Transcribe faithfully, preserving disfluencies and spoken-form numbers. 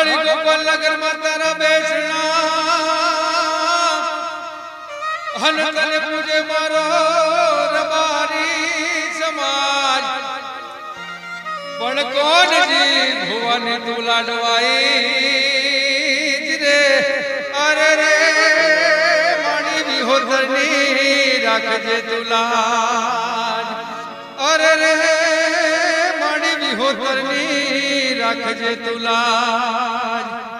हरि गोपाल नगर में तारा बेचना हन तने पूजे मारो रबारी समाज पण कौन जी भुवन तू लाडवाई रे अरे रे माणी भी होतरनी राखजे तुलाज अरे रे माणी भी होतरनी राखजे तुलाज।